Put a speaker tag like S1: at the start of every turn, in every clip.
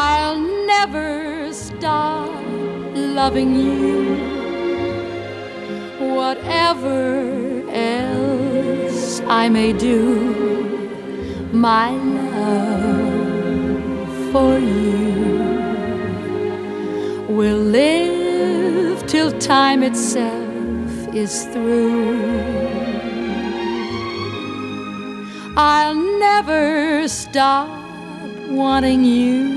S1: I'll never stop loving you. Whatever else I may do, my love for you will live till time itself is through. I'll never stop wanting you,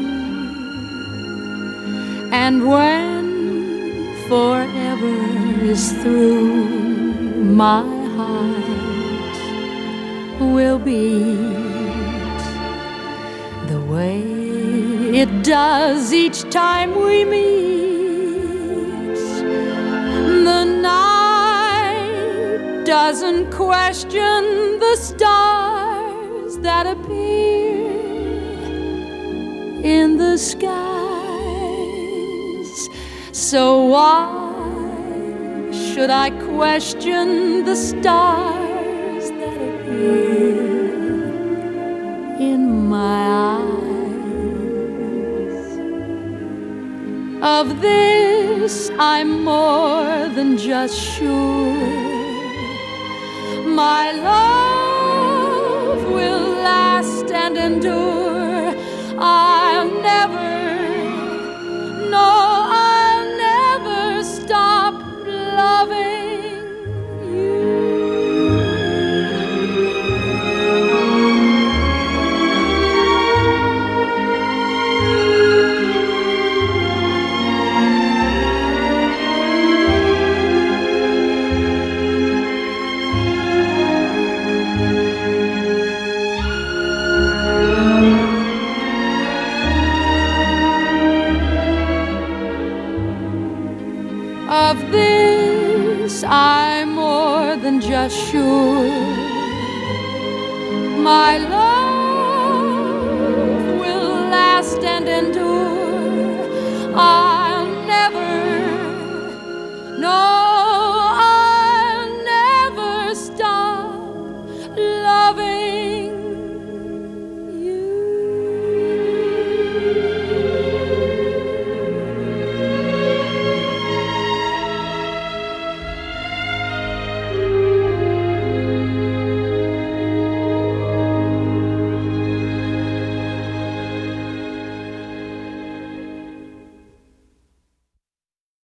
S1: and when forever is through, my heart will beat the way it does each time we meet. The night doesn't question the stars that appear in the skies, so why should I question the stars that appear in my eyes? Of this I'm more than just sure. My love will last and endure. I'll never, no, I'll never stop loving you. Of this I'm more than just sure. My love will last and endure.